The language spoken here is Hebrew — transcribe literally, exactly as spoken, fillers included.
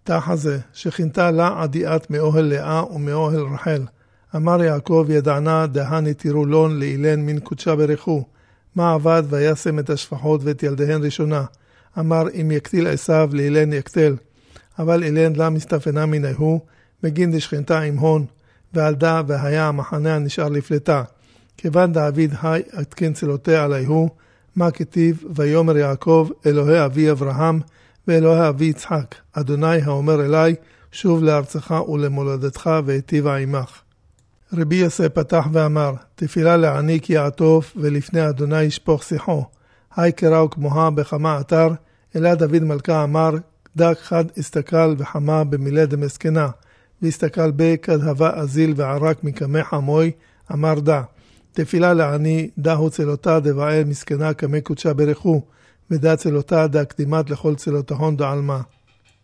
תחזה, שכינתה לה עדיעת מאוהל לאה ומאוהל רחל. אמר יעקב ידענה דהני תירולון לאילן מן קודשה ברכו. מה עבד וישם את השפחות ואת ילדיהן ראשונה. אמר אם יקטיל עשיו לאילן יקטל. אבל אילן לה מסתפנה מנהו, מגין דשכנתה עם הון, ועלדה והיה המחנה הנשאר לפלטה. כיוון דאביד היי עדכן צלותיה עליהו, מה כתיב ויאמר יעקב אלוהי אבי אברהם ואלוהי אבי יצחק, אדוני האומר אלי שוב לארצך ולמולדתך והיטיבה עמך. רבי יוסף פתח ואמר, תפילה לעניק יעטוף ולפני אדוני ישפוך שיחו. היי קראו כמוה בחמה אתר, אלא דוד מלכה אמר, דק חד הסתכל וחמה במילה דמסכנה, והסתכל בי כד הווה אזיל וערק מקמח עמוי, אמר דע. תפילה לעני, דהו צלותה דבעל מסכנה כמי קודשה ברכו, ודע צלותה דע קדימת לכל צלותהון דעלמה.